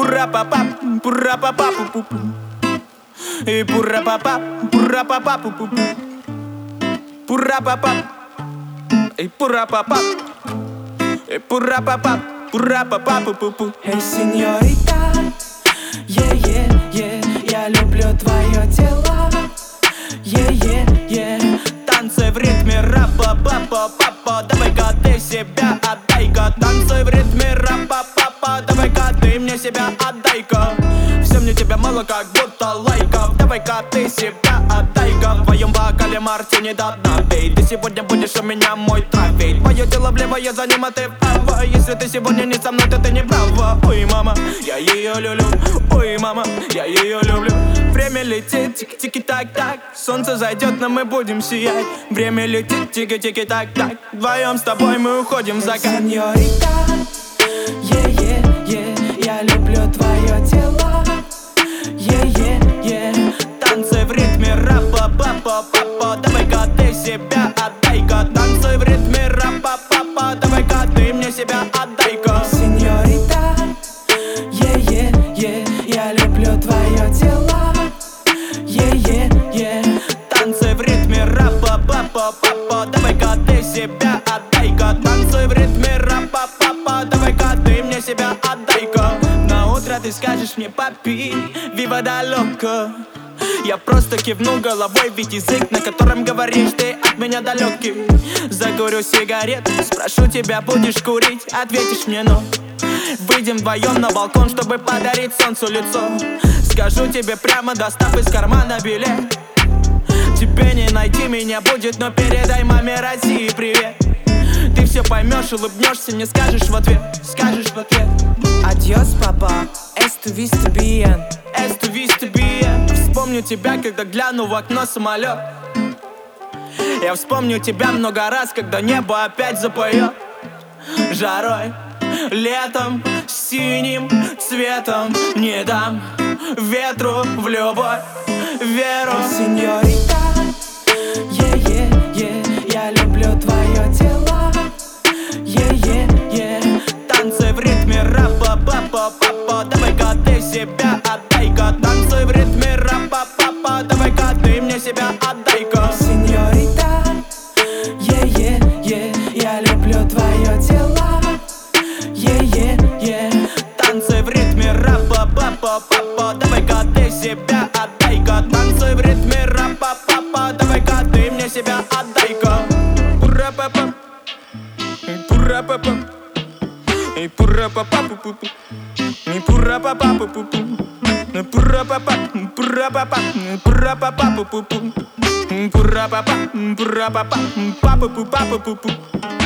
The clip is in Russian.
пурра-па-па, пурра-па-па-пу-пу-пу. И пурра-па-па, пурра-па-па-пу-пу-пу. Пурра-па-па, и пурра-па-па, и пурра-па-па, пурра-па-па-пу-пу-пу. Эй, сеньорита, я люблю твое тело. Танцы в ритме ра-па-па-па-па-па. Давай-ка ты себя отдай-ка. Танцы в ритме ра-па-па-па. Давай-ка ты мне себя отдай-ка. Все мне тебя мало, как будто лайков. Давай-ка ты себя отдай-ка. В твоем бокале мартини до дна пей. Ты сегодня будешь у меня мой трофей. Твое тело влево, я за ним, а ты вправо. Если ты сегодня не со мной, то ты не права. Ой, мама, я ее люблю. Ой, мама, я ее люблю. Время летит, тики-тики-так-так. Солнце зайдет, но мы будем сиять. Время летит, тики-тики-так-так. Вдвоем с тобой мы уходим в закат. Сеньорита, я люблю твое тело. Танцы в ритме ра-па-па-па-па-па. Давай-ка ты себя отдай-ка. Танцы в ритме ра-па-па-па. Давай-ка ты мне себя отдай-ка. Сеньорита, я люблю твое тело. Танцы в ритме ра-па-па-па-па-па. Давай-ка ты себя отдай-ка. Танцы в ритме ра-па-па-па. Давай-ка ты мне себя отдай-ка. На утро ты скажешь мне папи, вива да локо. Я просто кивнул головой, ведь язык, на котором говоришь ты, от меня далекий. Закурю сигарету, спрошу тебя, будешь курить? Ответишь мне no. Выйдем вдвоем на балкон, чтобы подарить солнцу лицо. Скажу тебе прямо, достав из кармана билет. Тебе не найти меня будет, но передай маме России привет. Ты все поймешь, улыбнешься, мне скажешь в ответ. Адьос, папа, esto viste bien. Esto viste bien. Вспомню тебя, когда гляну в окно самолет. Я вспомню тебя много раз, когда небо опять запоет. Жарой, летом, синим цветом. Не дам ветру в любовь веру. Сеньорита, я люблю твое тело. Танцы в ритме ра-па-па-па-па-па. Давай-ка ты себя отдай-ка. Танцы в ритме ра-па-па-па. Давай-ка ты мне себя отдай-ка. Сеньорита, я люблю твое тело. Танцы в ритме ра-па-па-па-па-па. Давай-ка ты себя отдай-ка. Танцы в ритме ра-па-па-па. Давай-ка ты мне себя отдай-ка. Пурра-па-па, пурра-па-па, и пурра-па-па-пу-пу-пу, и пурра-па-па-пу-пу-пу, и пурра-па-па, пурра-па-па, пурра-па-па-пу-пу-пу, пурра-па-па, пурра-па-па, папу-пу-папу-пу-пу.